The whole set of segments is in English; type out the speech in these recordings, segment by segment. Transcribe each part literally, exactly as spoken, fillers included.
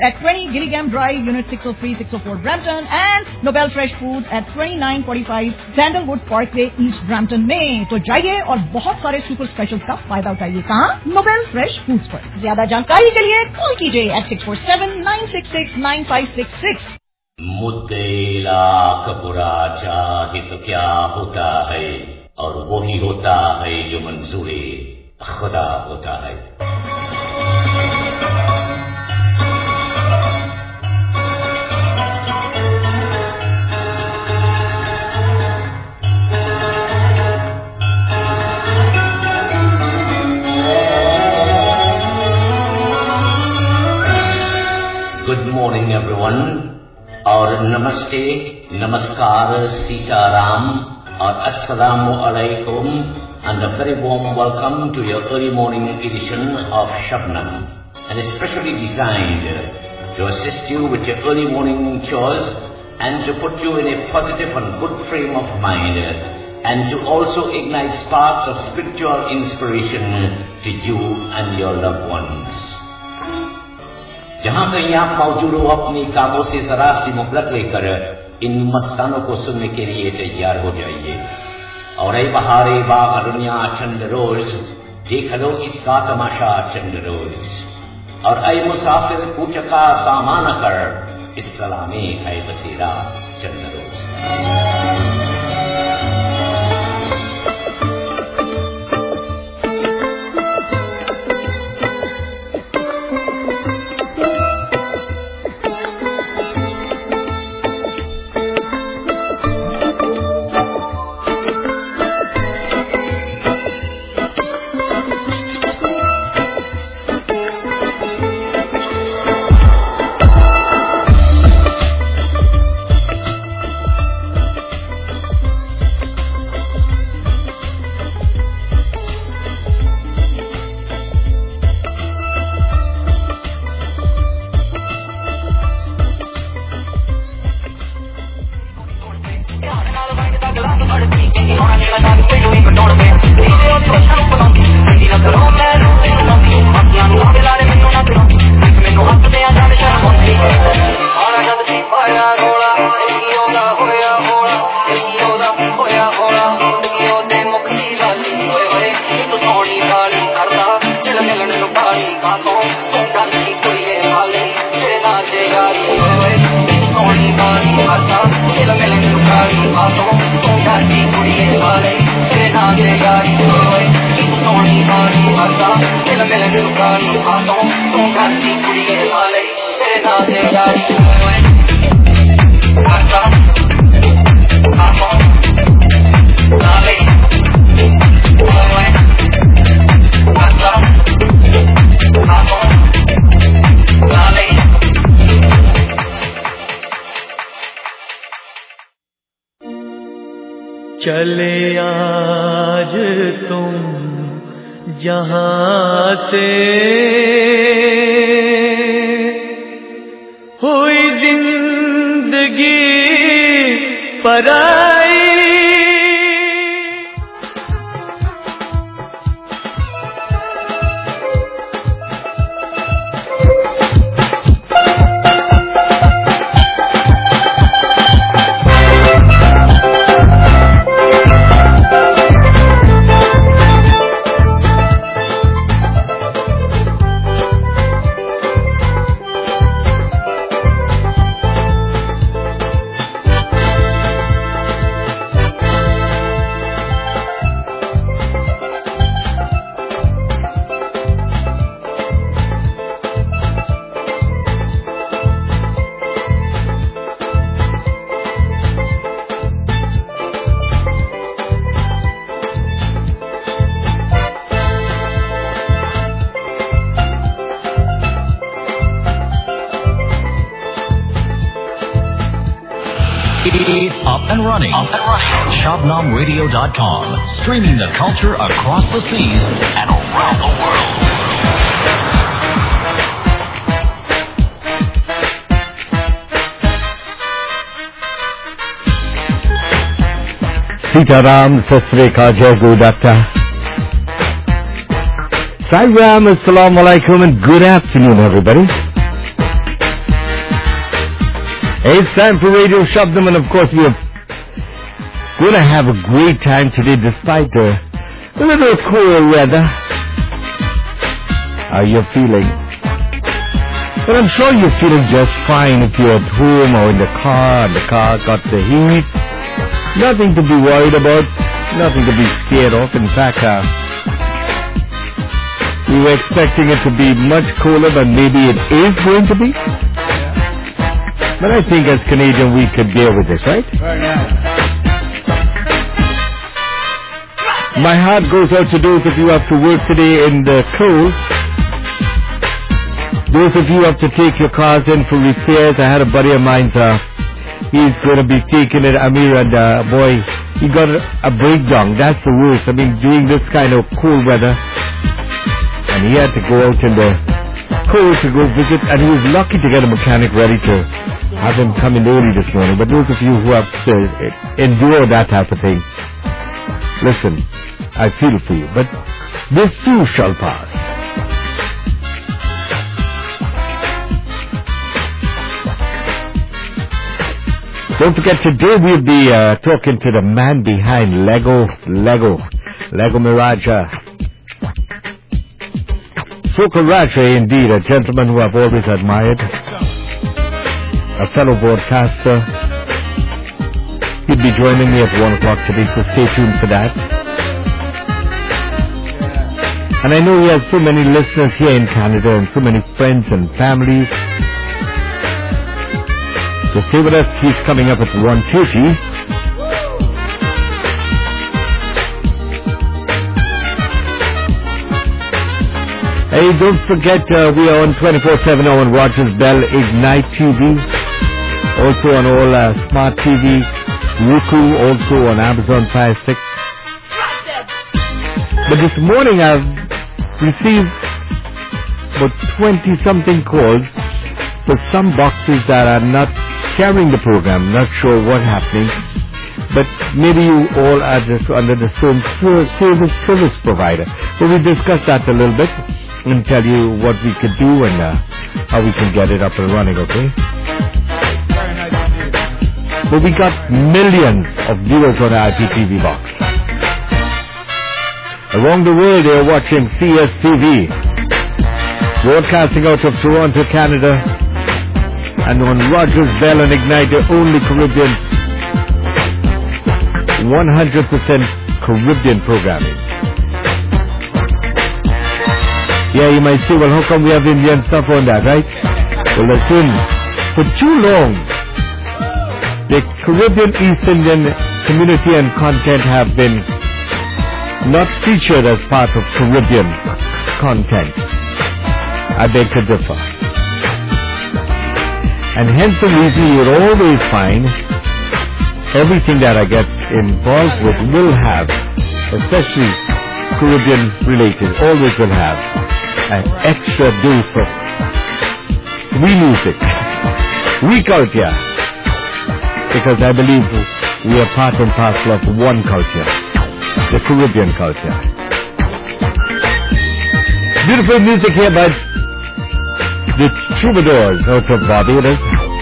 at twenty Gillingham Drive, Unit six oh three, six oh four, Brampton, and Nobel Fresh Foods at twenty-nine forty-five Sandalwood Parkway, East Brampton में। तो जाइए और बहुत सारे super specials का फायदा उठाइए। कहाँ? नोबेल फ्रेश फूड्स पर। ज्यादा जानकारी के लिए कॉल कीजिए at six four seven, nine six six, nine five six six। मुद्दे लाख बुरा चाहे तो क्या होता है, और वही होता है जो मंजूरे खुदा होता है। Good morning everyone, और नमस्ते, नमस्कार, सीताराम और अस्सलामु अलैकुम, and a very warm welcome to your early morning edition of Shabnam, and especially designed to assist you with your early morning chores and to put you in a positive and good frame of mind, and to also ignite sparks of spiritual inspiration to you and your loved ones. जहां कहीं आप मौजूद हो, अपनी कामों से जरा सी मुहलत लेकर इन मस्तानों को सुनने के लिए तैयार हो जाइए। और ऐ बहारे बाग दुनिया चंद रोज, देख लो इसका तमाशा चंद रोज। और ऐ मुसाफिर पूछ का सामान कर, इस सलामे है बसेरा चंद रोज। चले आज तुम जहां से हुई जिंदगी पराई, It's up and running. Up and running. Shabnam Radio dot com. Streaming the culture across the seas and around the world. Sitaram, Sasrika, Jai Gudata. Sairam, Assalamu Alaikum, and good afternoon, everybody. It's time for Radio Shabdam, and of course we are going to have a great time today despite the, the little cool weather. How are you feeling? Well, I'm sure you're feeling just fine if you're at home or in the car, and the car got the heat. Nothing to be worried about, nothing to be scared of. In fact, uh, we were expecting it to be much cooler, but maybe it is going to be. But I think as Canadian we could deal with this, right? Very nice. My heart goes out to those of you who have to work today in the cold. Those of you who have to take your cars in for repairs. I had a buddy of mine, uh, he's going to be taking it, Amir, and uh, boy, he got a, a breakdown. That's the worst. I mean, during this kind of cold weather. And he had to go out in the cold to go visit, and he was lucky to get a mechanic ready to have him come in early this morning. But those of you who have to endure that type of thing, listen, I feel for you. But this too shall pass. Don't forget, today we'll be uh, talking to the man behind Lego, Lego, Lego Miraja. Sokol Ratray, indeed, a gentleman who I've always admired, a fellow broadcaster. He'll be joining me at one o'clock today, so stay tuned for that. And I know he has so many listeners here in Canada and so many friends and families. So stay with us. He's coming up at one thirty. Hey, don't forget uh, we are on twenty-four seven now on Rogers Bell Ignite T V. Also on all uh, Smart T V, Roku, also on Amazon Fire Stick. But this morning I've received about twenty something calls for some boxes that are not carrying the program. Not sure what's happening, but maybe you all are just under the same service service provider. So we discussed that a little bit and tell you what we could do and uh, how we can get it up and running. Okay? Very nice indeed. But we got millions of viewers on our I P T V box. Around the world, they're watching C S T V, broadcasting out of Toronto, Canada, and on Rogers Bell and Ignite, the only Caribbean, one hundred percent Caribbean programming. Yeah, you might say, well, how come we have Indian stuff on that, right? Well, listen, for too long, the Caribbean East Indian community and content have been not featured as part of Caribbean content. I beg to differ. And hence the reason you would always find everything that I get involved with will have, especially Caribbean related, always will have an extra dose of we music, we culture, because I believe we are part and parcel of one culture, the Caribbean culture. Beautiful music here by the Troubadours out of Barbados.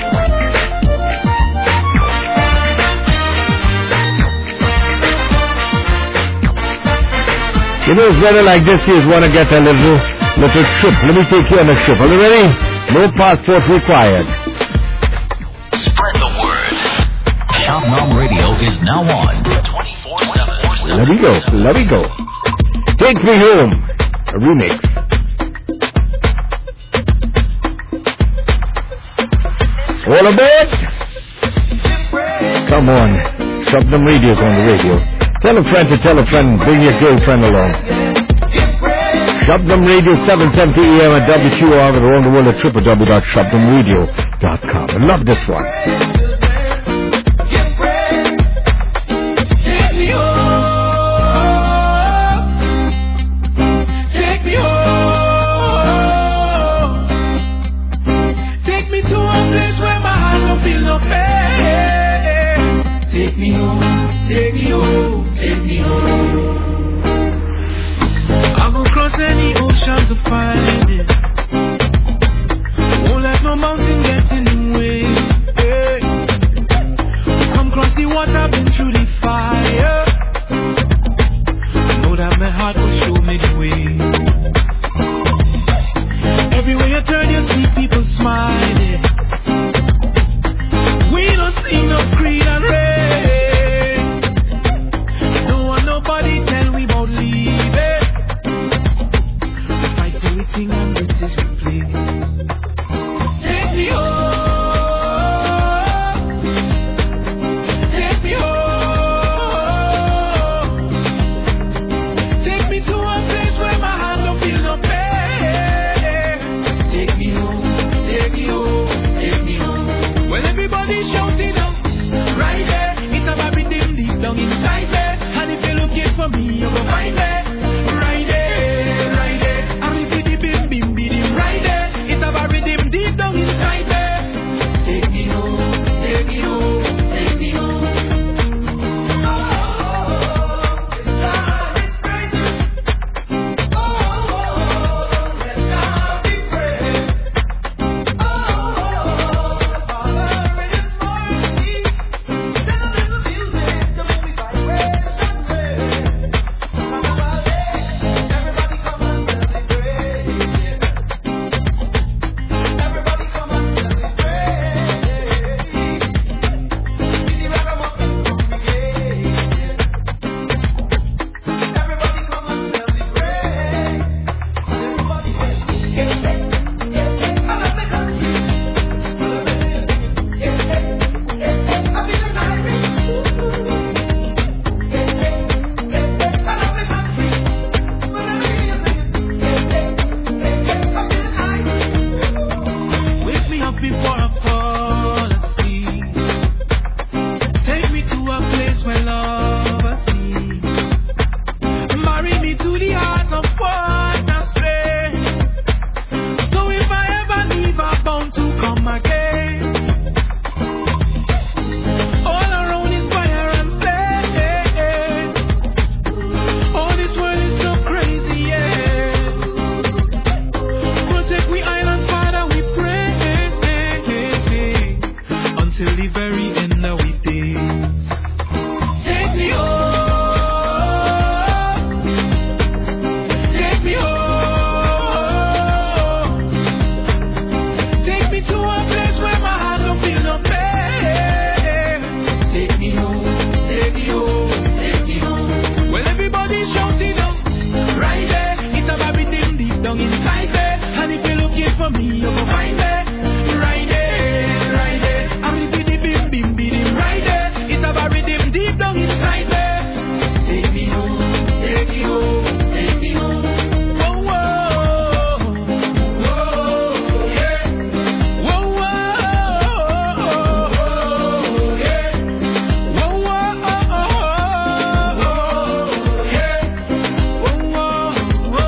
You know, it's weather like this, you want to get a little, little trip. Let me take you on a trip. Are you ready? No passport required. Spread the word. Shabnam Radio is now on twenty-four seven. Let me go. Let me go. Take Me Home. A remix. All aboard. Come on. Shabnam Radio's on the radio. Tell a friend to tell a friend. Bring your girlfriend along. Shabnam Radio seven seventy A M at W Q R and around the world at w w w dot shabnam radio dot com. I love this one. Any ocean to find it. Won't let no mountain get in the way. Hey. I fall asleep. Take me to a place where love asleep. Marry me to the heart of what I say. So if I ever leave, I'm bound to come again. All around is fire and flame. Oh, this world is so crazy, yeah. Protect we island, Father, we pray. Until the very end of we days. Take me home. Take me home. Take me to a place where my heart don't feel no pain. Take me home. Take me home. Take me home. Well, everybody's shouting out right there. It's about everything deep down inside there. And if you're looking for me, you'll go find me. Right there, right there. I'm the bim bim bim right there. It's about rhythm deep down inside there. Take me home, take me home, take me home. Whoa, whoa, whoa, yeah. Whoa, whoa, yeah. Whoa, whoa, yeah. Whoa, whoa,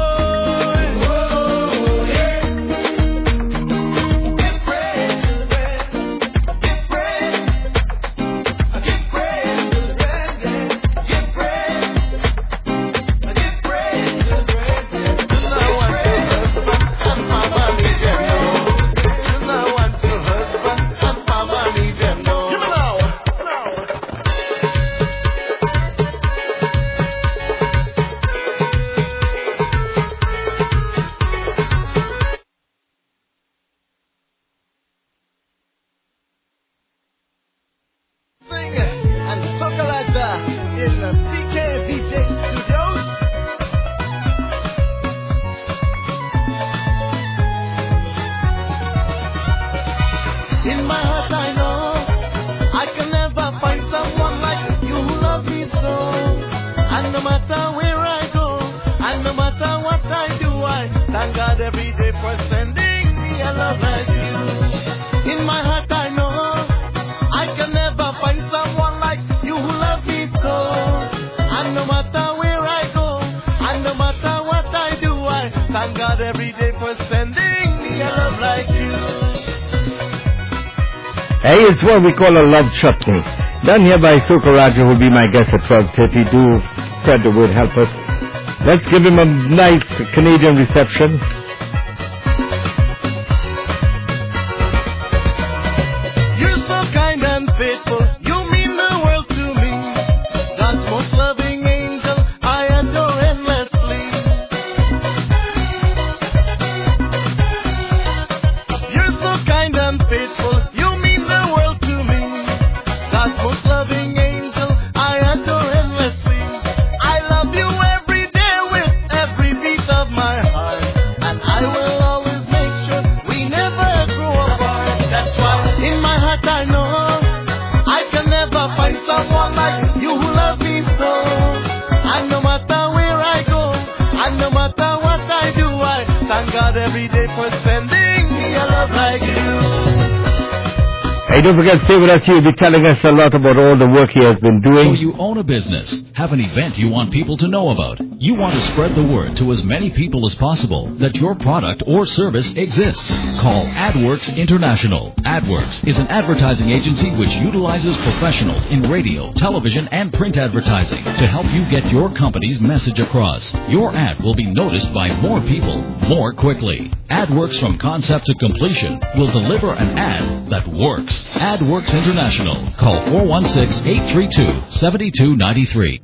yeah. Give praise to the Lord. Give praise. Give praise to the Lord. Give praise. Give praise to the Lord. I want to husband and mama need them know. I want to husband and mama need them know. Give me now. Sing and Sokolata in the P K V J Studios. In my heart I know I can never find someone like you who love me so. And no matter where I go, and no matter what I do, I thank God every day for sending me a love like you. In my heart I know I can never find someone like you who love me so. And no matter where I go, and no matter what I do, I thank God every day for sending me a love like you. Hey, it's what we call a love chutney. Done here by Sukaraja, who will be my guest at twelve thirty. Do spread the word, help us. Let's give him a nice Canadian reception. You're so kind and faithful, you mean the world to me. God's most loving angel, I adore endlessly. You're so kind and faithful, you mean the world to me. God's most loving angel, I adore endlessly. I love you every day with every beat of my heart, and I will always make sure we never grow apart. That's why in my heart I know I can never find someone like you who love me so. And no matter where I go, and no matter what I do, I thank God every day for sending me a love like you. Hey, don't forget, stay with us. He'll be telling us a lot about all the work he has been So doing. you own a business, have an event you want people to know about. You want to spread the word to as many people as possible that your product or service exists. Call AdWorks International. AdWorks is an advertising agency which utilizes professionals in radio, television, and print advertising to help you get your company's message across. Your ad will be noticed by more people more quickly. AdWorks from concept to completion will deliver an ad that works. AdWorks International. Call four one six, eight three two, seven two nine three.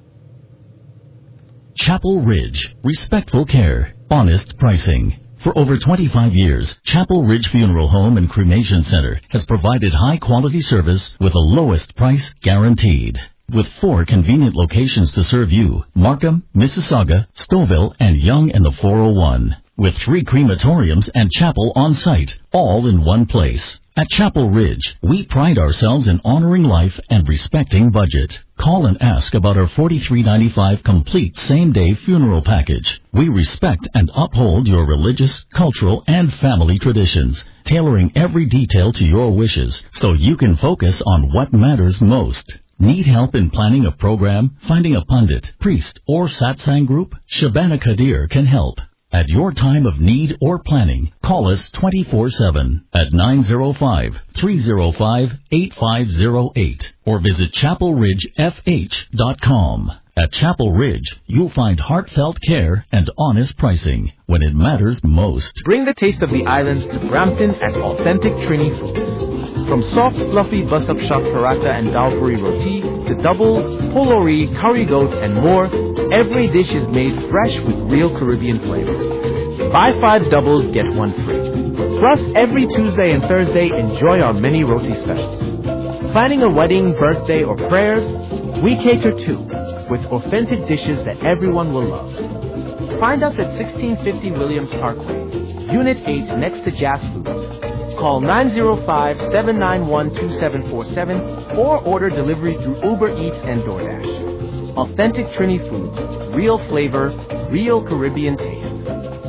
Chapel Ridge. Respectful care. Honest pricing. For over twenty-five years, Chapel Ridge Funeral Home and Cremation Center has provided high-quality service with the lowest price guaranteed. With four convenient locations to serve you, Markham, Mississauga, Stouffville, and Yonge in the four oh one. With three crematoriums and chapel on site, all in one place. At Chapel Ridge, we pride ourselves in honoring life and respecting budget. Call and ask about our forty-three ninety-five complete same-day funeral package. We respect and uphold your religious, cultural, and family traditions. tailoring every detail to your wishes so you can focus on what matters most. Need help in planning a program, finding a pundit, priest, or satsang group? Shabana Kadir can help. At your time of need or planning, call us twenty-four seven at nine oh five, three oh five, eight five oh eight or visit chapel ridge f h dot com. At Chapel Ridge, you'll find heartfelt care and honest pricing when it matters most. Bring the taste of the islands to Brampton at Authentic Trini Foods. From soft, fluffy bus-up shop paratha and dalpuri roti to doubles, polori, curry goat, and more, every dish is made fresh with real Caribbean flavor. Buy five doubles, get one free. Plus, every Tuesday and Thursday, enjoy our mini roti specials. Planning a wedding, birthday, or prayers? We cater too, with authentic dishes that everyone will love. Find us at sixteen fifty Williams Parkway, Unit eight next to Jazz Foods. Call nine oh five, seven nine one, two seven four seven or order delivery through Uber Eats and DoorDash. Authentic Trini Foods, real flavor, real Caribbean taste.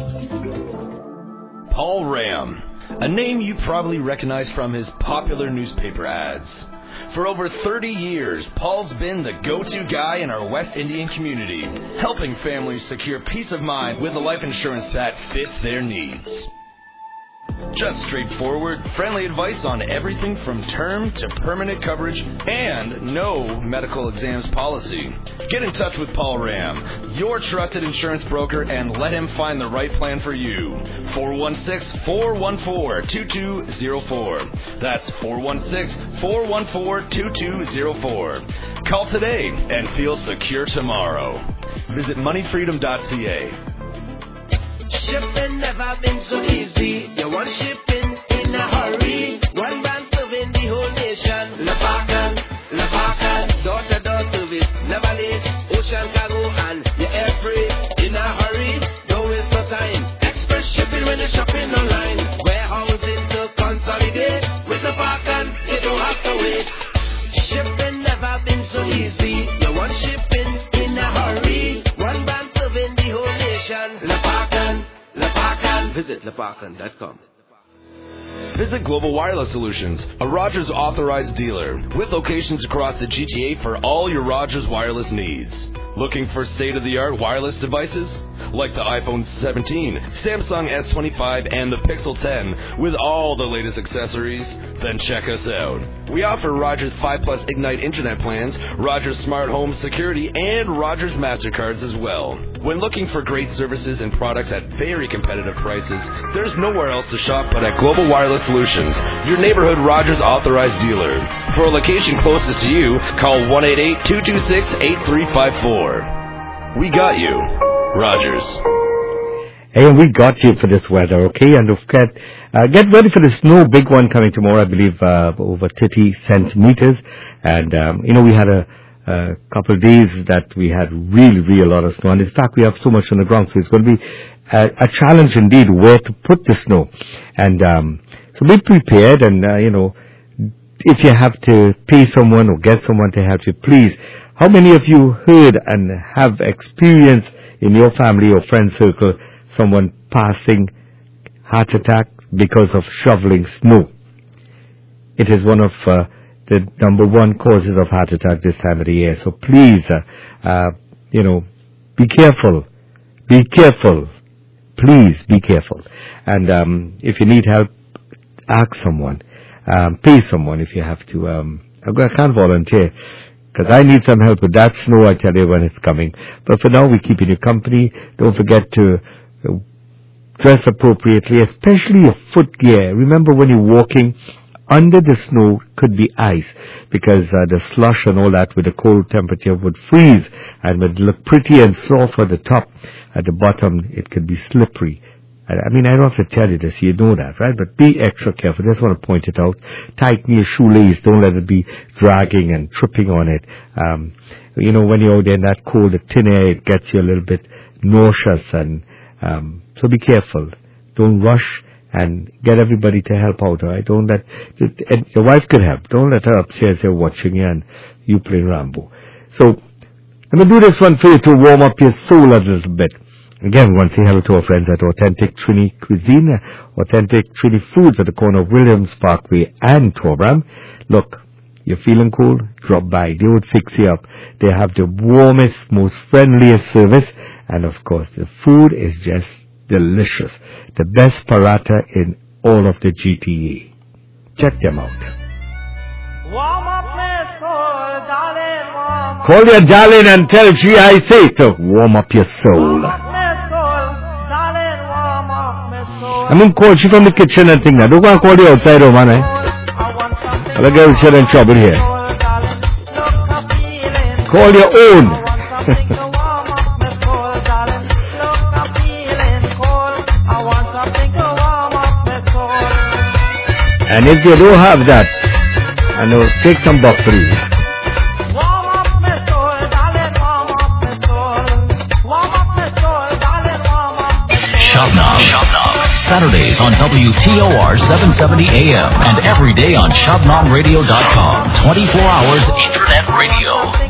Paul Ram, a name you probably recognize from his popular newspaper ads. For over thirty years, Paul's been the go-to guy in our West Indian community, helping families secure peace of mind with a life insurance that fits their needs. Just straightforward, friendly advice on everything from term to permanent coverage and no medical exams policy. Get in touch with Paul Ram, your trusted insurance broker, and let him find the right plan for you. four one six, four one four, two two zero four. That's four one six, four one four, two two zero four. Call today and feel secure tomorrow. Visit money freedom dot c a. Shipping never been so easy. You want shipping in a hurry. One brand serving the whole nation. Lepakan, Lepakan, door to door service, never late. Ocean cargo and you're air free. In a hurry, don't waste no time. Express shipping when you're shopping online. Warehousing to consolidate. With Lepakan, you don't have to wait. Shipping never been so easy. You want shipping in a hurry. One brand serving the whole nation. Lepakan. Lepakan. Visit lepakan dot com. Visit Global Wireless Solutions, a Rogers authorized dealer with locations across the G T A for all your Rogers wireless needs. Looking for state-of-the-art wireless devices? Like the iPhone seventeen, Samsung S twenty-five, and the Pixel ten with all the latest accessories? Then check us out. We offer Rogers five plus Ignite Internet plans, Rogers Smart Home Security, and Rogers MasterCards as well. When looking for great services and products at very competitive prices, there's nowhere else to shop but at Global Wireless Solutions, your neighborhood Rogers authorized dealer. For a location closest to you, call one eight eight, two two six, eight three five four. We got you. Rogers. Hey, and we got you for this weather, okay? And don't forget, uh, get ready for the snow, big one coming tomorrow, I believe, uh, over thirty centimeters. And, um, you know, we had a, a couple of days that we had really, really a lot of snow. And in fact, we have so much on the ground, so it's going to be a, a challenge indeed where to put the snow. And um, so be prepared, and, uh, you know, if you have to pay someone or get someone to help you, please. How many of you heard and have experienced in your family or friend circle someone passing heart attack because of shoveling snow? It is one of uh, the number one causes of heart attack this time of the year. So please, uh, uh, you know, be careful. Be careful. Please be careful. And um, if you need help, ask someone. Um, pay someone if you have to. Um, I can't volunteer, because I need some help with that snow, I tell you, when it's coming. But for now, we're keeping you company. Don't forget to dress appropriately, especially your footgear. Remember, when you're walking, under the snow could be ice, because uh, the slush and all that with the cold temperature would freeze and would look pretty and soft at the top. At the bottom, it could be slippery. I mean, I don't have to tell you this, you know that, right? But be extra careful. Just want to point it out. Tighten your shoelace. Don't let it be dragging and tripping on it. Um, you know, when you're out there in that cold, the thin air, it gets you a little bit nauseous. And um, so be careful. Don't rush, and get everybody to help out, all right? Don't let, and your wife could help. Don't let her upstairs there watching you and you playing Rambo. So, let me do this one for you to warm up your soul a little bit. Again, we want to say hello to our friends at Authentic Trini Cuisine, Authentic Trini Foods at the corner of Williams Parkway and Torbram. Look, you're feeling cold? Drop by. They would fix you up. They have the warmest, most friendliest service. And of course, the food is just delicious. The best paratha in all of the G T A. Check them out. Call your darling and tell she I say to warm up your soul. I mean, call she from the kitchen and thing now. Don't go and call you outside, oh man, eh? I'll get yourself in trouble here. Call your own. And if you don't have that, I know, take some buckwheat. Shop Knob. Shop Knob. Saturdays on W T O R seven seventy A M and every day on shop knob radio dot com. twenty-four hours internet radio.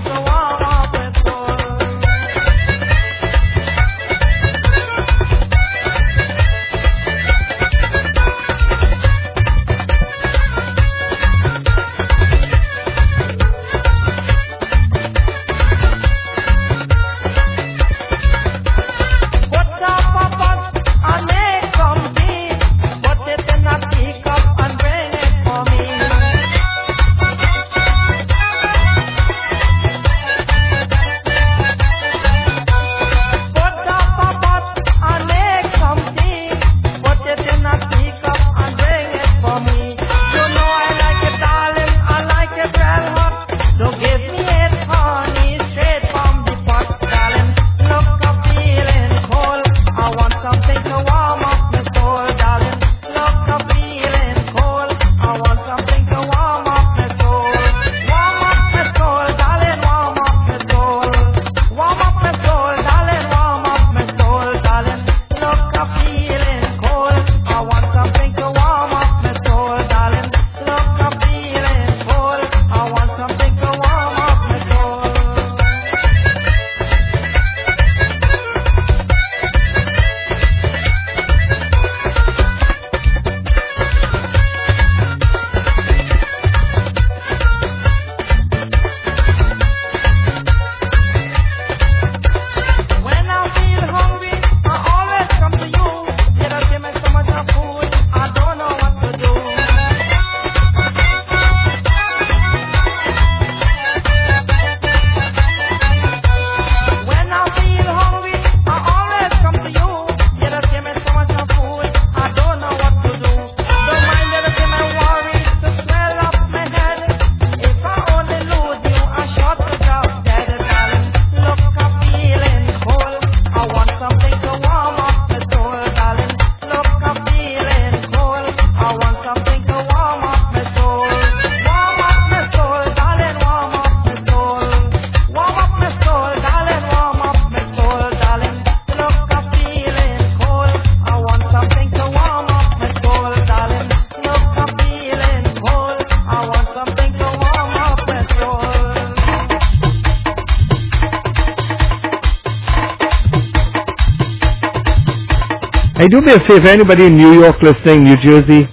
Hey, do me a favor, anybody in New York listening, New Jersey,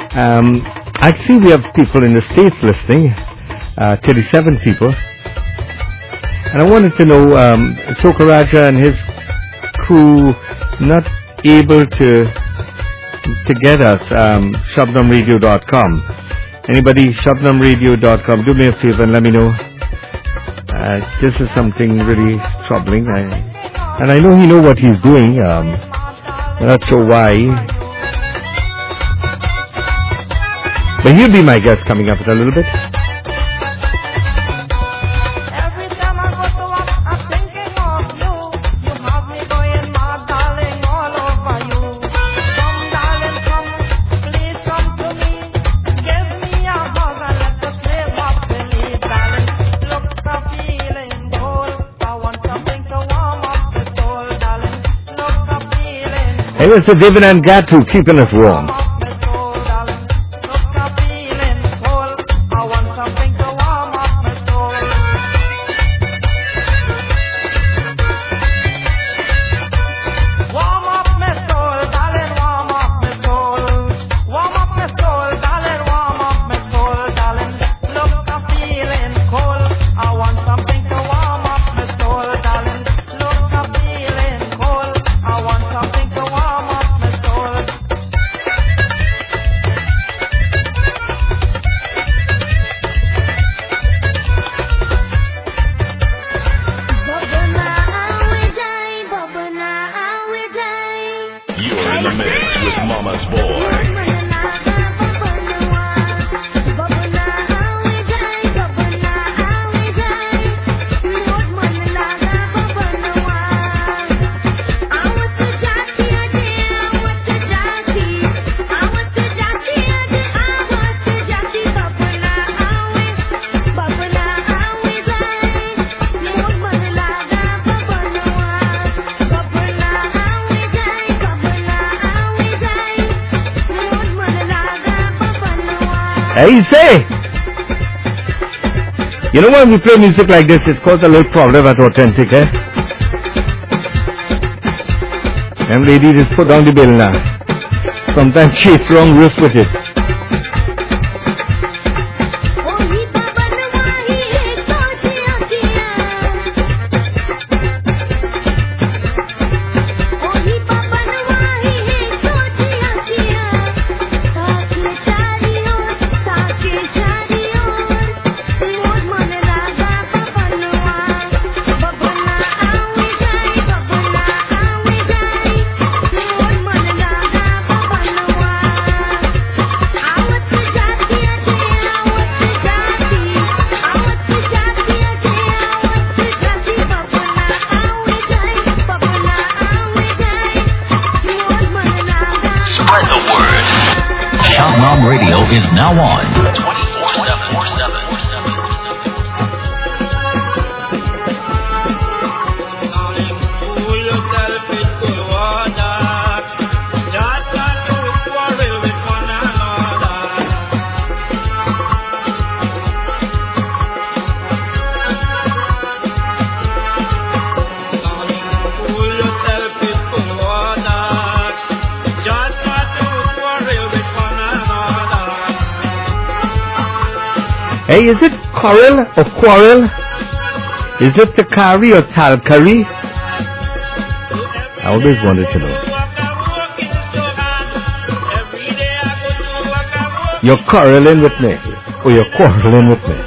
um, I see we have people in the States listening, uh, thirty-seven people. And I wanted to know, um, Sokaraja and his crew not able to to get us, um, shabnam radio dot com. Anybody, shabnam radio dot com, do me a favor and let me know. Uh, this is something really troubling. I, and I know he knows what he's doing. Um, I'm not sure why. But he'll be my guest coming up in a little bit. Hey, Mister David and Gatu keeping us warm. Easy. You know when we play music like this, it causes a little problem at Authentic, eh? Them lady just put down the bill now. Sometimes chase wrong riff with it. Radio is now on twenty-four seven. Hey, is it quarrel or quarrel? Is it Takari or Talkari? I always wanted to know. You're quarreling with me, or you're quarreling with me.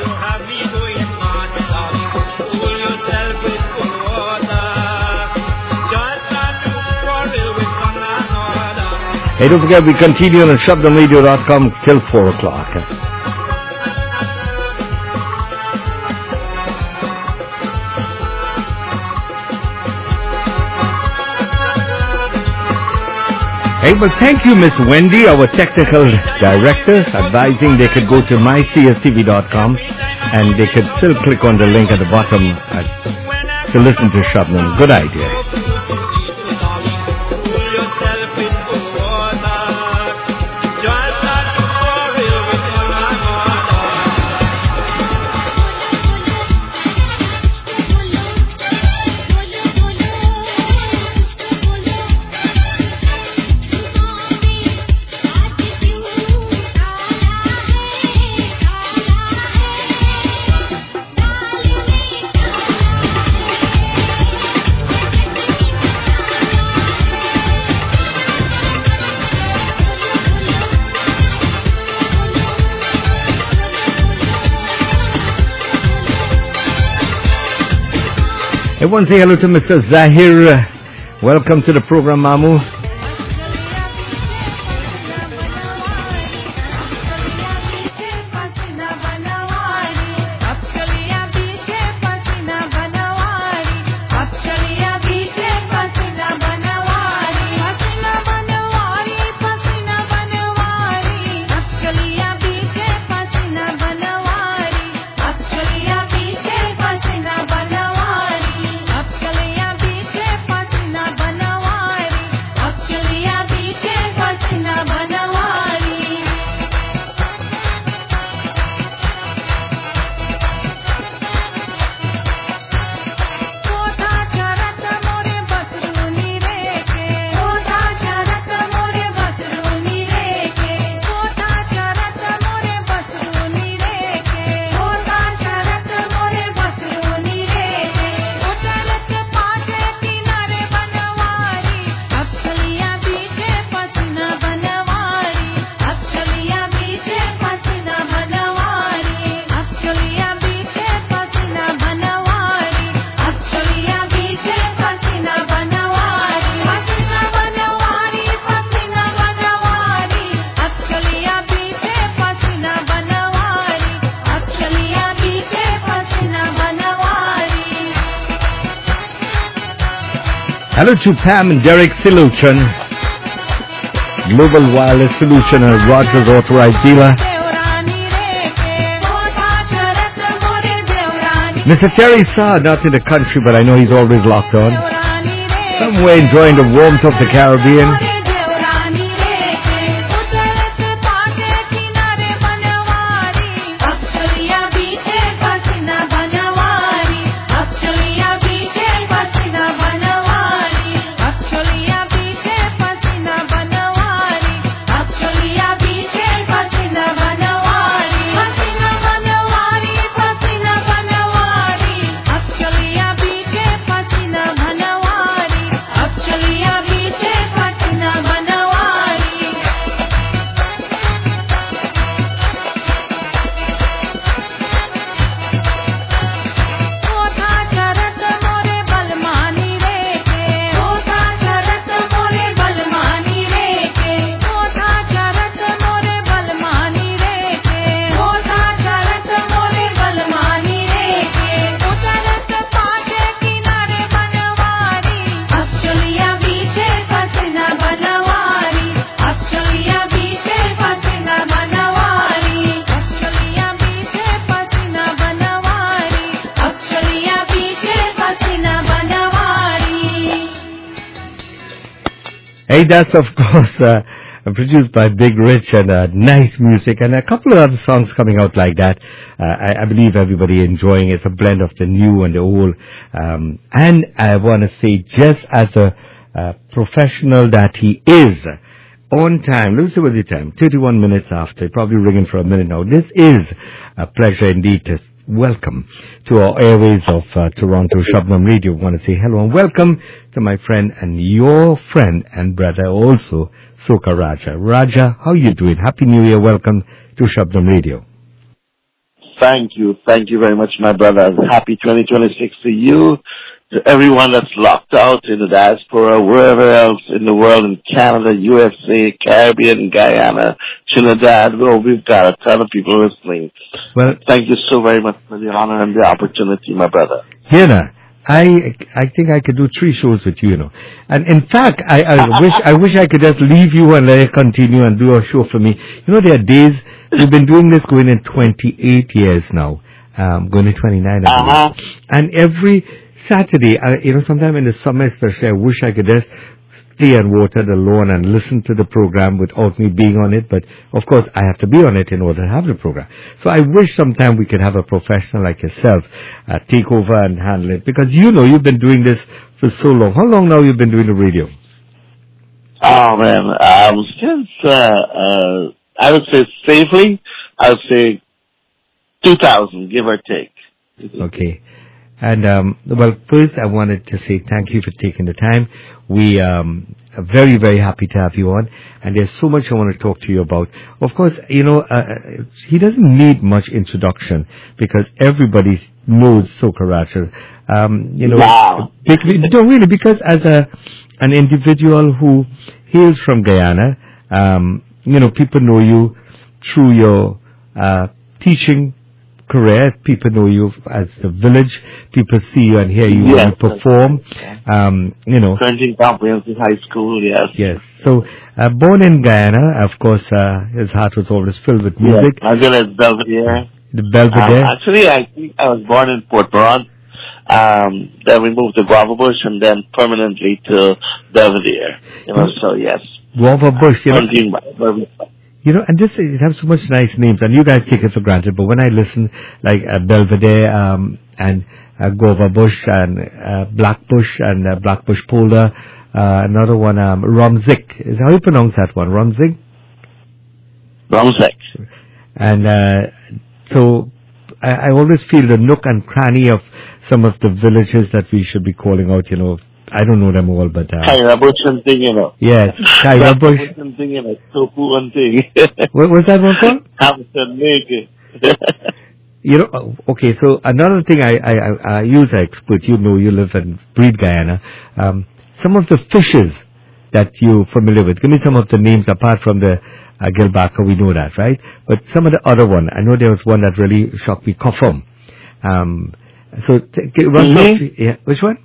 Hey, don't forget we continue on Shabdam Radio dot com till four o'clock. Hey, well, thank you, Miss Wendy, our technical director, advising they could go to my C S T V dot com and they could still click on the link at the bottom uh, to listen to Shabnam. Good idea. Everyone say hello to Mister Zahir. Welcome to the program, Mamu. Hello to Pam and Derek Solution, Global Wireless Solution and Rogers Authorized Dealer. Mister Terry Saw, not in the country, but I know he's always locked on. Somewhere enjoying the warmth of the Caribbean. that's of course uh, produced by Big Rich and uh, nice music and a couple of other songs coming out like that. Uh, I, I believe everybody enjoying it. It's a blend of the new and the old. Um, and I want to say, just as a uh, professional that he is, on time, let's see what the time, thirty-one minutes after, probably ringing for a minute now. This is a pleasure indeed to welcome to our airways of uh, Toronto Shabnam Radio. I want to say hello and welcome to my friend and your friend and brother also, Soka Raja. Raja, how you doing? Happy New Year. Welcome to Shabnam Radio. Thank you. Thank you very much, my brother. Happy twenty twenty-six to you, to everyone that's locked out in the diaspora, wherever else in the world, in Canada, U S A, Caribbean, Guyana, Trinidad. Well, we've got a ton of people listening. Well, thank you so very much for the honor and the opportunity, my brother. Hina, I I think I could do three shows with you, you know. And in fact, I, I wish I wish I could just leave you and let you continue and do a show for me. You know, there are days we've been doing this going in twenty-eight years now, um, going in twenty-nine. I Uh-huh. And every Saturday, I, you know, sometime in the summer especially, I wish I could just stay and water the lawn and listen to the program without me being on it. But, of course, I have to be on it in order to have the program. So I wish sometime we could have a professional like yourself uh, take over and handle it. Because, you know, you've been doing this for so long. How long now you've been doing the radio? Oh, man. Um, since, uh, uh, I would say safely, I would say two thousand, give or take. Okay. And, um, well, first I wanted to say thank you for taking the time. We um, are very, very happy to have you on. And there's so much I want to talk to you about. Of course, you know, uh, he doesn't need much introduction because everybody knows Soka Raja. Um, you know, Wow. because, no, really, because as a an individual who hails from Guyana, um, you know, people know you through your uh, teaching career. People know you as the village. People see you and hear you Yes. when you perform. Um, you know. Currently Comprehensive High School, yes. Yes. So, uh, born in Guyana, of course, uh, his heart was always filled with music. Yes. As well as Belvedere. The Belvedere. Um, actually, I think I was born in Port Moran. Um, then we moved to Guava Bush and then permanently to Belvedere. You know, so yes. Guava Bush, you know. Continue by- by- You know, and this, it has so much nice names, and you guys take it for granted, but when I listen, like, uh, Belvedere, um, and, uh, Guava Bush, and, uh, Black Bush, and, uh, Black Bush Polder, uh, another one, um, Romzik, is how you pronounce that one, Romzik? Romzik. And, uh, so, I, I always feel the nook and cranny of some of the villages that we should be calling out, you know. I don't know them all, but, uh, Kyra Bush and thing, you know. yes, Kyra Bush. and thing, you know. Tofu and thing. What was that one called? Hampton, make it. You know, uh, okay, so another thing I, I, I, I use an expert, you know, you live and breathe Guyana, um, some of the fishes that you're familiar with, give me some of the names apart from the uh, gilbaka, we know that, right? But some of the other one, I know there was one that really shocked me, kofum. Um, so, t- t- run Mhm. through- yeah, which one?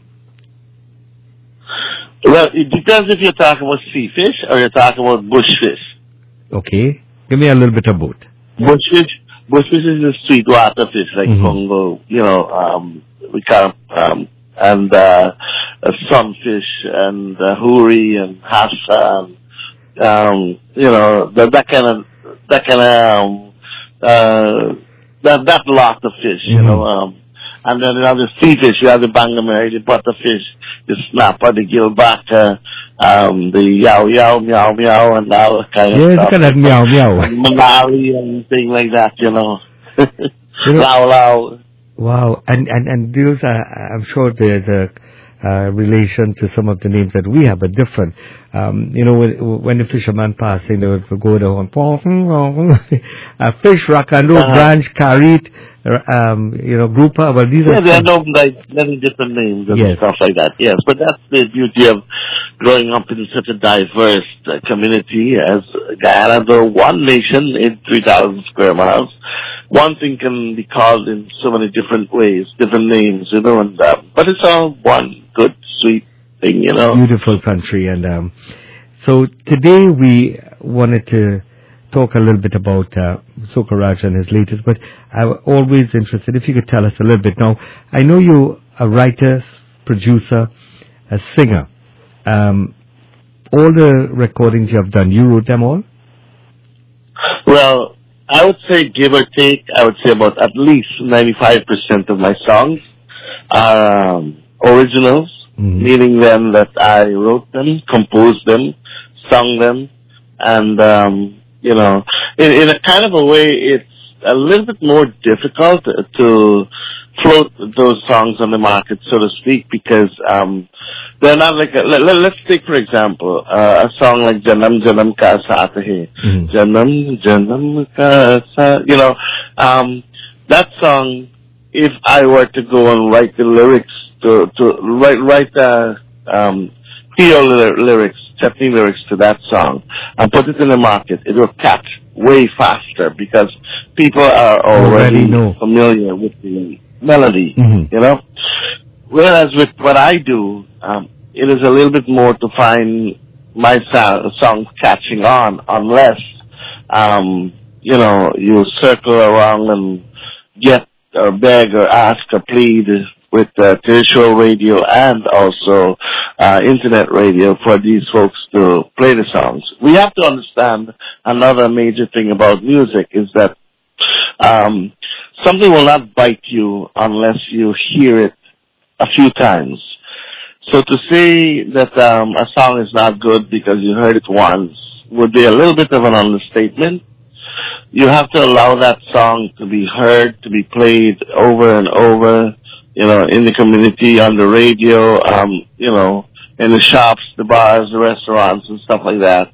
Well, it depends if you're talking about sea fish or you're talking about bushfish. Okay, give me a little bit of both. Bushfish, bushfish is a sweet water fish like Mhm. Congo, you know, um, we call um, and uh, uh, sunfish and uh, huri and hassa and um, you know that, that kind of that kind of um, uh, that that lot of fish, you Mhm. know. Um, and then you have the sea fish, you have the bangamere, the butterfish, the snapper, the gilbaka, um, the yow yow, meow meow, and all that kind of Yeah, stuff. look at that meow meow. And Manali and things like that, you know. You know- Lao Lao. Wow, and and and those are, I'm sure there's a uh, relation to some of the names that we have, but different. Um, you know, when, when the fisherman passing, they would go down, a fish, rakando, Uh-huh. branch, karit, um, you know, grouper. Well, these Yeah, are there are some- no, like, many different names and Yes. stuff like that, yes. But that's the beauty of growing up in such a diverse uh, community as Guyana, though one nation in three thousand square miles. One thing can be called in so many different ways, different names, you know, and, uh, but it's all one good, sweet thing, you know. beautiful country. And um, so today we wanted to talk a little bit about uh, Soka Raja and his latest, but I'm always interested if you could tell us a little bit. Now, I know you're a writer, producer, a singer. Um, all the recordings you have done, you wrote them all? Well, I would say give or take, I would say about at least ninety-five percent of my songs are um, originals, Mm-hmm. meaning then that I wrote them, composed them, sung them, and, um, you know, in, in a kind of a way, it's a little bit more difficult to float those songs on the market, so to speak, because um, they're not like, a, let, let's take, for example, uh, a song like Janam Janam Ka Saath Hai. Mm-hmm. Janam Janam Ka Saath, you know, um, that song, if I were to go and write the lyrics, to, to write, write, uh, um, Creole ly- lyrics, chutney lyrics to that song, and put it in the market, it will catch way faster because people are already, Already know. familiar with the melody, Mhm. you know? Whereas with what I do, um, it is a little bit more to find my sound, songs catching on unless, um, you know, you circle around and get or beg or ask or plead with uh, terrestrial radio and also uh, internet radio for these folks to play the songs. We have to understand another major thing about music is that um, something will not bite you unless you hear it a few times. So to say that um, a song is not good because you heard it once would be a little bit of an understatement. You have to allow that song to be heard, to be played over and over, you know, in the community, on the radio, um, you know, in the shops, the bars, the restaurants, and stuff like that,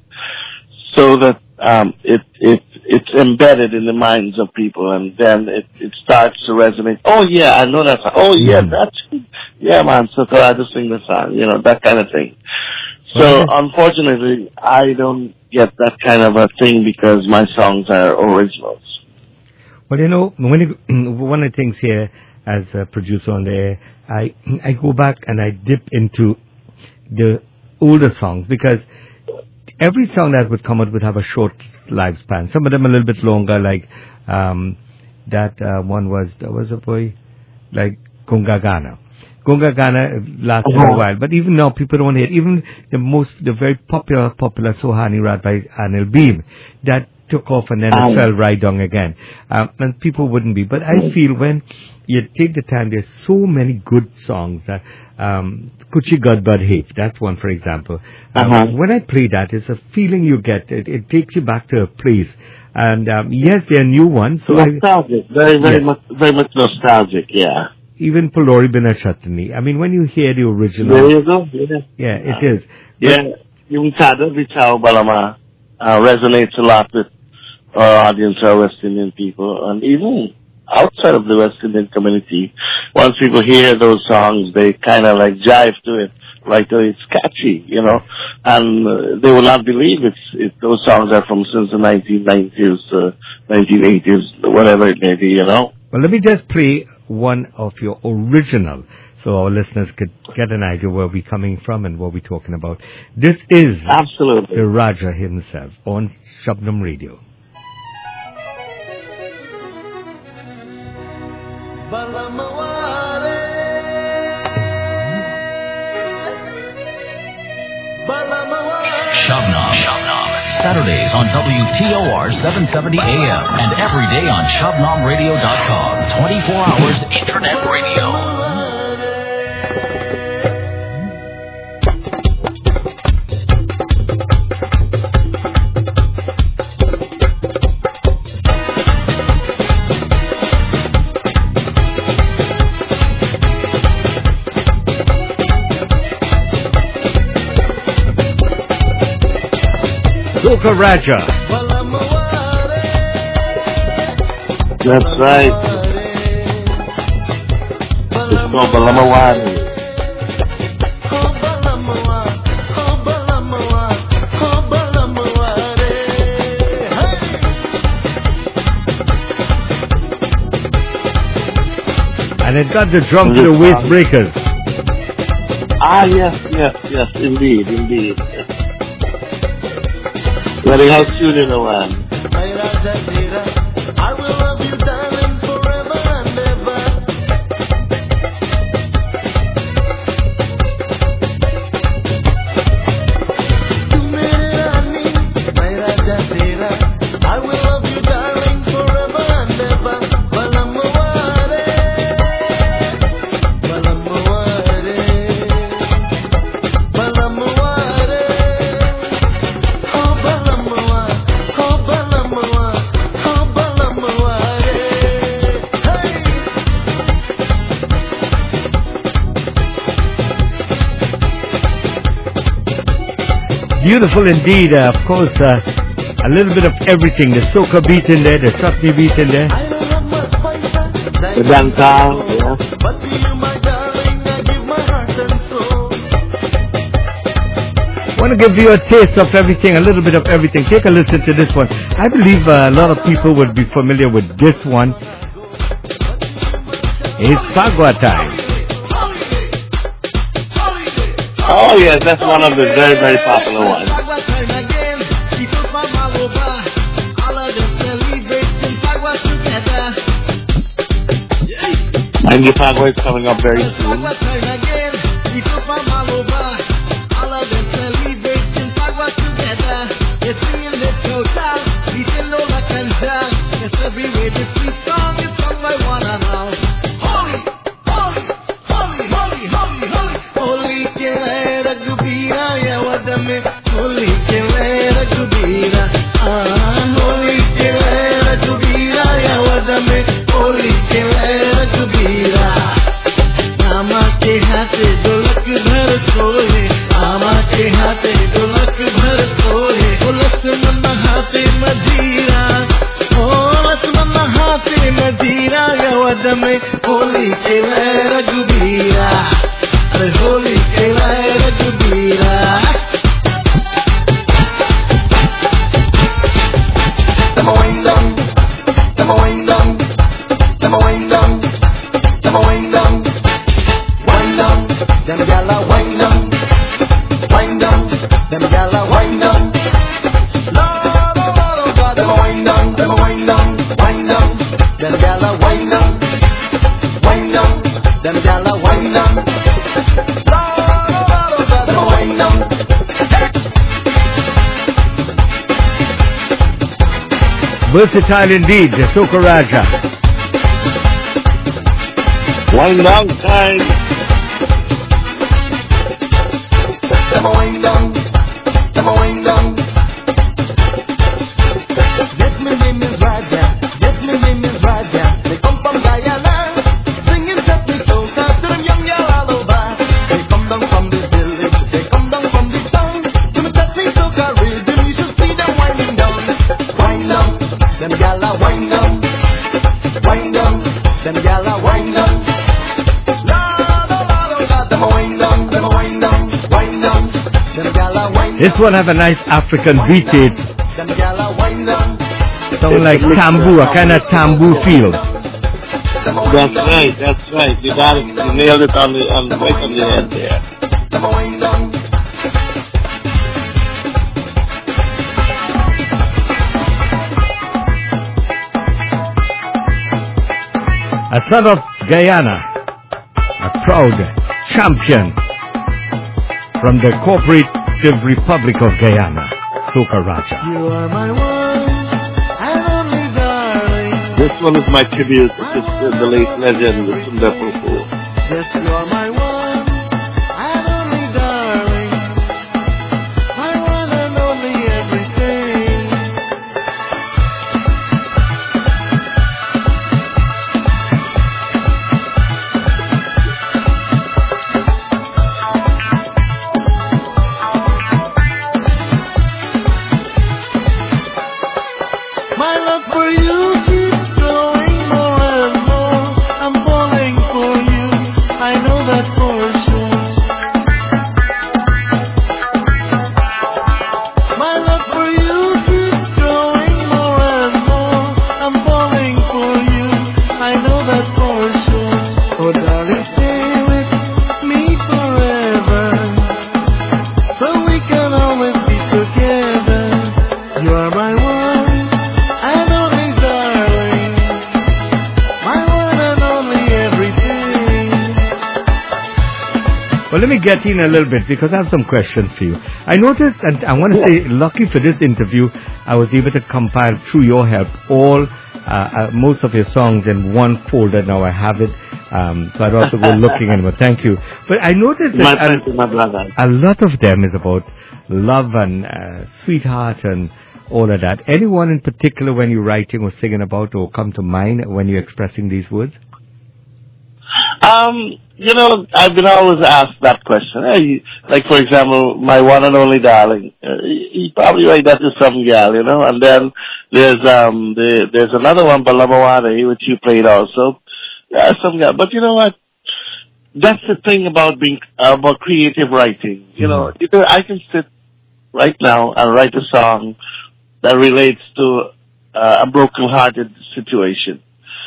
so that um, it it it's embedded in the minds of people, and then it it starts to resonate. Oh yeah, I know that song. Oh yeah, that's yeah, man. So can I just sing the song? You know, that kind of thing. So unfortunately, I don't get that kind of a thing because my songs are originals. Well, you know, when you, one of the things here as a producer on the air, I I go back and I dip into the older songs because every song that would come out would have a short lifespan. Some of them a little bit longer, like um, that uh, one was there was a boy like Gunga Gana. Gunga Gana lasted Uh-huh. a while, but even now people don't hear it. Even the most, the very popular, popular Sohani Rat by Anil Beam, that took off and then it Um. fell right down again. Um, and people wouldn't be. But I feel when you take the time, there's so many good songs. Uh, um, Kuchi Gadbad Hate, that's one for example. Um, Uh-huh. When I play that, it's a feeling you get. It, it takes you back to a place. And um, yes, there are new ones. So I, Nostalgic, very, very Yes. much, very much nostalgic. Yeah. even Palori Bina Chatni. I mean, when you hear the original, There you go. Yeah. yeah, it is. Yeah. Yung Tada Vichao Balama uh, resonates a lot with our audience, our West Indian people, and even outside of the West Indian community. Once people hear those songs, they kind of like jive to it. Like uh, it's catchy, you know, and uh, they will not believe it's it, those songs are from since the nineteen nineties, uh, nineteen eighties, whatever it may be, you know. Well, let me just play one of your original, so our listeners could get an idea where we're coming from and what we're talking about. This is Absolutely the Raja himself on Shabnam Radio. Shabnam. Saturdays on W T O R seven seventy A M and every day on Shabnam Radio dot com. twenty-four hours internet radio. Loka Raja. That's right. It's called Balamawani. And it got the drum to the waist breakers. Ah, yes, yes, yes, indeed, indeed. Very how soon in a while. Beautiful indeed. Uh, of course, uh, a little bit of everything. The soca beat in there, the chutney beat in there. The dancehall, yeah. I want to give you a taste of everything, a little bit of everything. Take a listen to this one. I believe uh, a lot of people would be familiar with this one. It's Fagua time. Oh yes, that's one of the very, very popular ones. And the Fagua is coming up very soon. Holi के रघुबीरा अरे होली के रघुबीरा Tamoindam, tamoindam, tamoindam, tamoindam, windam, dem gala windam, windam, dem gala windam. La la la la, tamoindam, tamoindam, windam, dem gala windam. Versatile indeed, the Soca Raja. One long time. Yes, my name is Raja. Yes, my name is Raja. They come from Guyana, singing Chutney Soca to the young Yalaloba. They come down from the village, they come down from the town. To the Chutney Soca rhythm, you should see them winding down. Wind down, them gala wind down. Wind down, them gala wind down. La la la la, them wind down, them wind down, wind down. Them gala wind down. This one have a nice African beat to it. Them gala wind down. Sound like tambu, a kind of tambu feel. That's right, that's right. You got it, you nailed it on the, on the, right on the head there. A son of Guyana, a proud champion from the Cooperative Republic of Guyana, Soca Raja. You are my one and only darling. This one is my tribute to uh, the late legend, Sundar Popo. Yes, you are my one and only darling. My one and only everything. My love for you keeps growing more and more. I'm falling for you, I know that for sure. My love for you keeps growing more and more. I'm falling for you, I know that for sure. Oh darling, stay with me forever, so we can always be together. You are my one. Well, let me get in a little bit because I have some questions for you. I noticed, and I want to say, lucky for this interview, I was able to compile through your help all, uh, uh, most of your songs in one folder. Now I have it, um, so I don't have to go looking anymore. Thank you. But I noticed that my friend, my brother. a lot of them is about love and uh, sweetheart and all of that. Anyone in particular when you're writing or singing about or come to mind when you're expressing these words? Um, you know, I've been always asked that question. Hey, like, for example, my one and only darling. Uh, he he probably write that to some gal, you know. And then there's um the, there's another one, Balamawane, which you played also. Yeah, some gal. But you know what? That's the thing about being about creative writing. You know, you know, I can sit right now and write a song that relates to uh, a broken-hearted situation.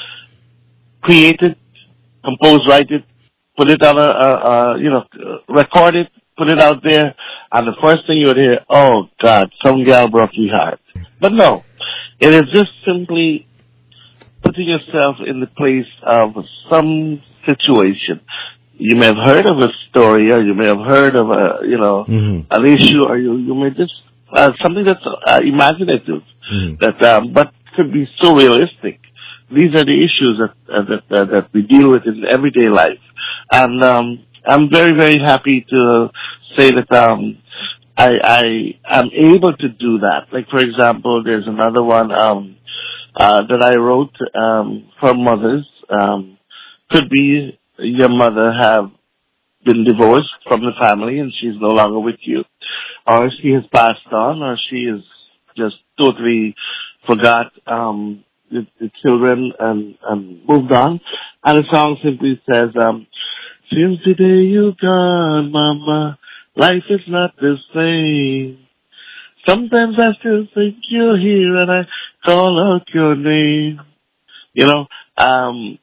Create it, compose, write it, put it on a, a, a, you know, record it, put it out there, and the first thing you would hear, oh God, some gal broke your heart. But no, it is just simply putting yourself in the place of some situation. You may have heard of a story, or you may have heard of a, you know, Mm-hmm. an issue, or you, you may just, uh, something that's uh, imaginative, Mm-hmm. that, um, but could be so realistic. These are the issues that, uh, that, uh, that we deal with in everyday life. And, um, I'm very, very happy to say that, um, I, I am able to do that. Like, for example, there's another one, um, uh, that I wrote, um, for mothers, um, could be your mother have been divorced from the family and she's no longer with you, or she has passed on, or she is just totally forgot um the, the children and, and moved on. And the song simply says, um, since the day you gone, Mama, life is not the same. Sometimes I still think you're here and I call out your name. You know, um,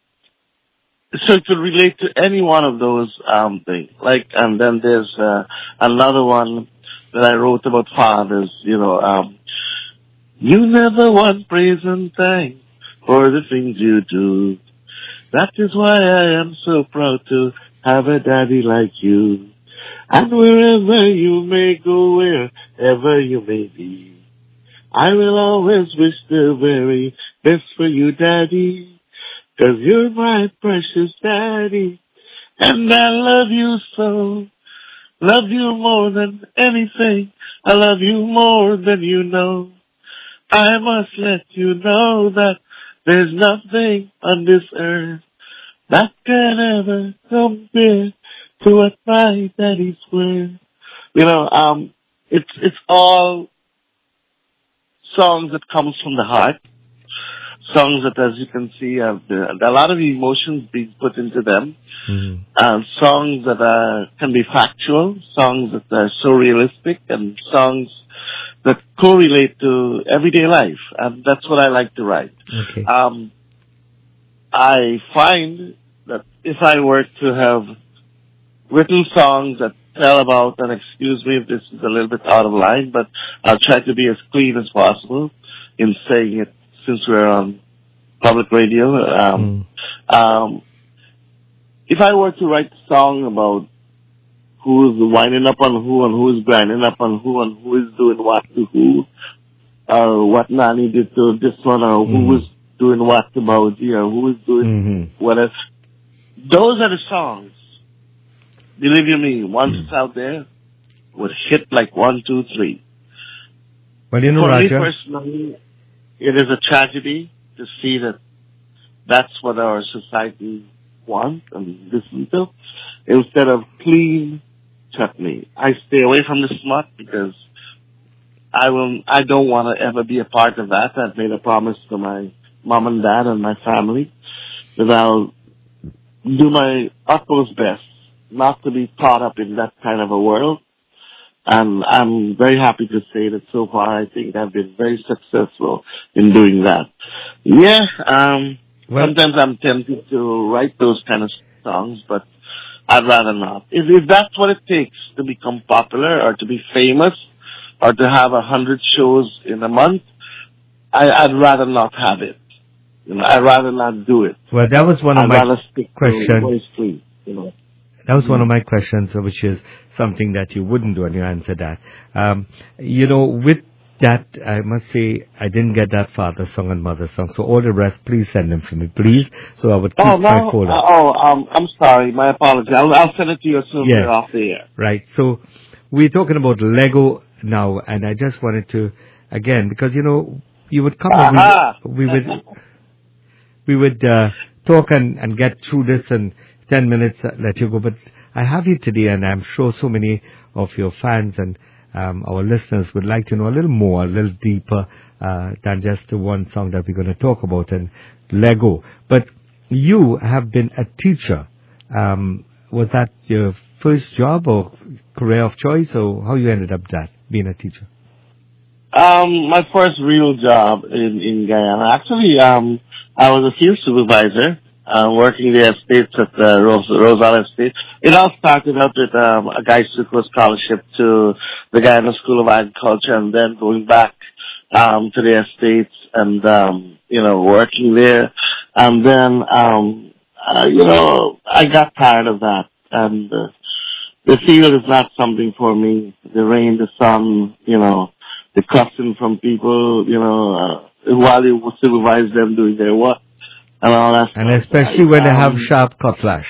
so it could relate to any one of those um things. Like, and then there's uh, another one that I wrote about fathers. You know, um, you never want praise and thanks for the things you do. That is why I am so proud to have a daddy like you. And wherever you may go, wherever you may be, I will always wish the very best for you, Daddy. 'Cause you're my precious daddy, and I love you so. Love you more than anything. I love you more than you know. I must let you know that there's nothing on this earth that can ever compare to what my daddy's worth. You know, um, it's it's all songs that comes from the heart. Songs that, as you can see, have the, a lot of emotions being put into them. Mm-hmm. Uh, songs that are, can be factual, songs that are so realistic, and songs that correlate to everyday life. And that's what I like to write. Okay. Um, I find that if I were to have written songs that tell about, and excuse me if this is a little bit out of line, but I'll try to be as clean as possible in saying it, since we're on public radio. Um, mm. um, if I were to write a song about who's winding up on who and who's grinding up on who and who is doing what to who, or what Nani did to this one, or mm. who was doing what to Bauji, or who was doing mm-hmm. whatever, those are the songs. Believe you me, once mm. it's out there, would hit like one, two, three. Well, you know, For Raja, me personally, it is a tragedy to see that that's what our society wants and listen to, instead of clean chutney. I stay away from the smut because I will. I don't want to ever be a part of that. I've made a promise to my mom and dad and my family that I'll do my utmost best not to be caught up in that kind of a world. And I'm very happy to say that so far I think I've been very successful in doing that. Yeah, um, well, sometimes I'm tempted to write those kind of songs, but I'd rather not. If, if that's what it takes to become popular or to be famous or to have a hundred shows in a month, I, I'd rather not have it. You know, I'd rather not do it. Well, that was one of I'd my rather stick questions. to voice free, you know. That was one of my questions, which is something that you wouldn't do, and you answered that. Um, you know, with that, I must say, I didn't get that father song and mother song. So all the rest, please send them for me, please. So I would keep oh, my no, folder. Uh, oh, um, I'm sorry. My apologies. I'll, I'll send it to you as soon as Yes. we're off the air. Right. So we're talking about Lego now, and I just wanted to, again, because, you know, you would come Aha. and we, we would, we would uh, talk and, and get through this and ten minutes, uh, let you go. But I have you today, and I'm sure so many of your fans and um, our listeners would like to know a little more, a little deeper uh, than just the one song that we're going to talk about, and Lego. But you have been a teacher. Um, was that your first job or career of choice, or how you ended up that, being a teacher? Um, my first real job in, in Guyana. Actually, um, I was a field supervisor, uh, working the estates at the Rose, Rosal Estate. It all started out with, um, a Guy Sucre scholarship to the Guyana School of Agriculture, and then going back, um, to the estates and, um, you know, working there. And then, um, uh, you know, I got tired of that. And, uh, the field is not something for me. The rain, the sun, you know, the cussing from people, you know, uh, while you supervise them doing their work and all that and stuff. especially when um, they have sharp cutlass.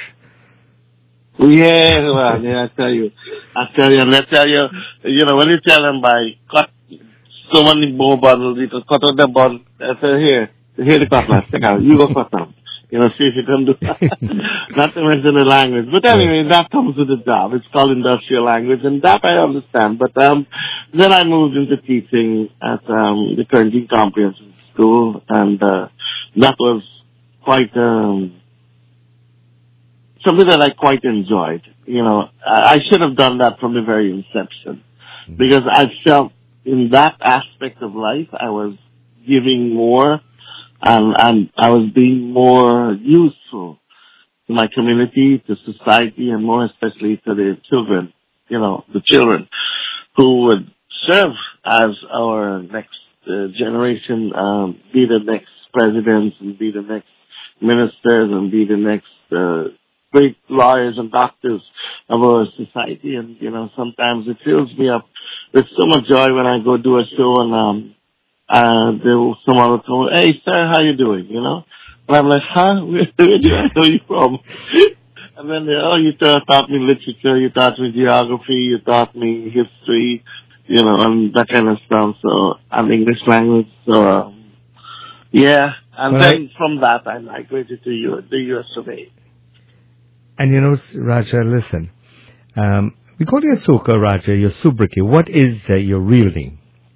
Yeah, well, yeah, I tell you. I tell you, and I tell you, you know, when you tell them by cut so many more bottles, you can cut out the bottle, I say, here, here the cutlass, take out, you go cut them. You know, see if you can do that. Not to mention the language. But anyway, that comes with the job. It's called industrial language, and that I understand. But um, then I moved into teaching at um, the Currentine Comprehensive School, and uh, that was quite um, something that I quite enjoyed. You know, I, I should have done that from the very inception, because I felt in that aspect of life I was giving more. And, and I was being more useful to my community, to society, and more especially to the children, you know, the children who would serve as our next uh, generation, um, be the next presidents and be the next ministers and be the next uh, great lawyers and doctors of our society. And, you know, sometimes it fills me up with so much joy when I go do a show and, um, Uh, there was someone would come, hey, sir, how you doing, you know? And I'm like, huh? Where, where do I know you from? And then they, oh, you taught me literature, you taught me geography, you taught me history, you know, and that kind of stuff. So, and English language. So, um, yeah. And well, then I, from that, I migrated to U- the U S of A. And you know, Raja, listen, um, we call you Soka, Raja, you're Subriki. What is uh, your real name?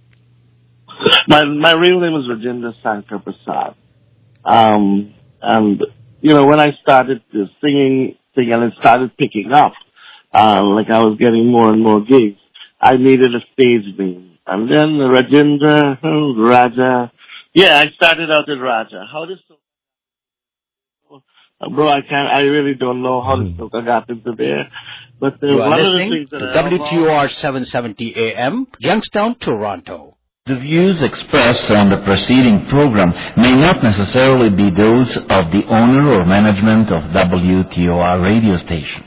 My my real name is Rajinder Sankar Prasad. Um, and, you know, when I started singing, singing and it started picking up, uh, like I was getting more and more gigs, I needed a stage name. And then Rajinder, Raja. Yeah, I started out as Raja. How does uh, bro, I can't, I really don't know how this Soka got into there. But uh, you are one listening of the things that to I W T O R seven seventy A M, Youngstown, Toronto. The views expressed on the preceding program may not necessarily be those of the owner or management of W T O R radio station.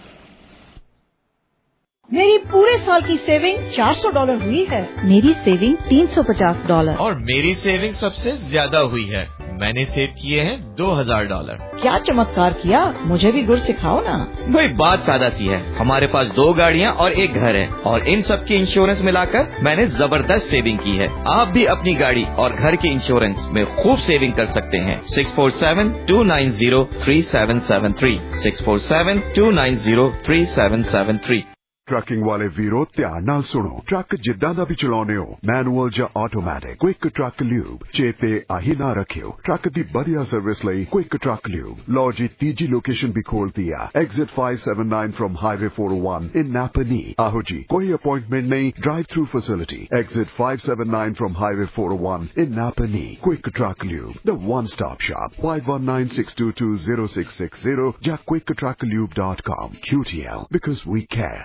मेरी पूरे साल की saving चार सौ dollar हुई है। मेरी saving तीन सौ पचास डॉलर। और मेरी सेविंग सबसे ज्यादा हुई है। मैंने सेव किए हैं दो हजार डॉलर। क्या चमत्कार किया, मुझे भी गुर सिखाओ ना। भाई बात सादा सी है, हमारे पास दो गाड़ियाँ और एक घर है और इन सब की इंश्योरेंस मिलाकर मैंने जबरदस्त सेविंग की है। आप भी अपनी गाड़ी और घर के इंश्योरेंस में खूब सेविंग कर सकते हैं। Six four seven two nine zero three seven seven three six four seven two nine zero three seven seven three. Trucking वाले वीरो ध्यान नाल सुनो। ट्रक जिद्दां दा भी चलाउने हो, मैनुअल या ऑटोमैटिक, क्विक ट्रक ल्यूब चेते आही ना रखियो। ट्रक दी बढ़िया सर्विस लई क्विक ट्रक ल्यूब। लो जी तीजी लोकेशन भी खोल दिया, exit five seven nine from highway four O one in Napanee. आहो जी, कोई अपॉइंटमेंट नहीं, drive through facility, exit five seven nine from highway four O one in Napanee. Quick Truck Lube, the one stop shop, five one nine six two two zero six six zero या Quick Truck Lube dot com. Q T L, because we care.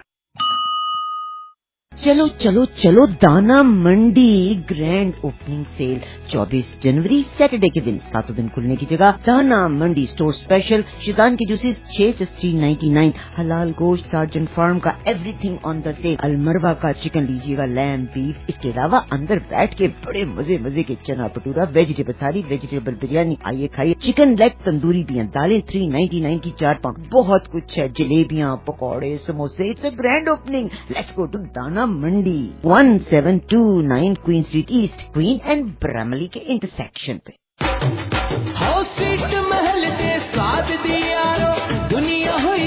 चलो चलो चलो दाना मंडी grand opening cell चौबीस जनवरी Saturday के दिन, सातों दिन खुलने की जगह दाना मंडी स्टोर स्पेशल शैतान की जूसेस छह थ्री नाइन्टी नाइन, हलाल गोश्त सार्जन फार्म का एवरीथिंग ऑन द सेल, अलमरवा का चिकन लीजिएगा, लैम बीफ, इसके अलावा अंदर बैठ के बड़े मजे मजे के चना भटूरा, वेजिटेबल थाली, वेजिटेबल बिरयानी, आइए खाइए, चिकन लेग तंदूरी बियां, दालें थ्री नाइन्टी नाइन की चार पाउंड, बहुत कुछ है, जलेबियां, पकौड़े, समोसे। It's a grand opening, let's go to Dana Mandi, one seven two nine Queen Street East, Queen and Bramalea के इंटरसेक्शन पे। हाउस सीट महल दे स्वाद दी यारो, दुनिया हुई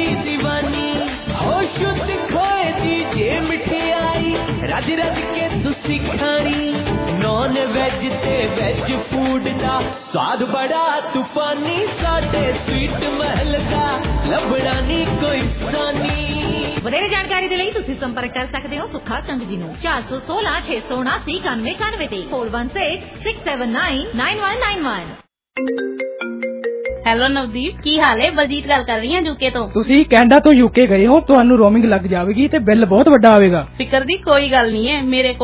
रज रज के तुसी खानी नॉन वेज ते वेज फूड दा स्वाद बड़ा तूफानी साडे स्वीट महल दा लभड़ा नी कोई सानी ਵਧੇਰੇ ਜਾਣਕਾਰੀ ਦੇ ਲਈ ਤੁਸੀਂ ਸੰਪਰਕ ਕਰ ਸਕਦੇ ਹੋ ਸੁੱਖਾ ਕੰਗ ਜੀ ਨੂੰ ਚਾਰ ਸੌ ਸੋਲਾਂ ਛੇ ਸੌ ਉਨਾਸੀ ਇਕਾਨਵੇਂ ਇਕਾਨਵੇਂ ਤੇ four one six six seven nine nine one nine one। Hello Navdeep, ਕੀ ਹਾਲ ਹੈ? ਬਲਜੀਤ ਗੱਲ ਕਰ ਰਹੀ ਹਾਂ ਯੂਕੇ ਤੋਂ। ਤੁਸੀਂ ਕੈਨੇਡਾ ਤੋਂ ਯੂਕੇ ਗਏ ਹੋ, ਤੁਹਾਨੂੰ ਰੋਮਿੰਗ ਲੱਗ ਜਾਵੇਗੀ ਤੇ ਬਿੱਲ ਬਹੁਤ ਵੱਡਾ ਆਵੇਗਾ। ਫਿਕਰ ਦੀ ਕੋਈ ਗੱਲ ਨਹੀਂ ਹੈ, ਮੇਰੇ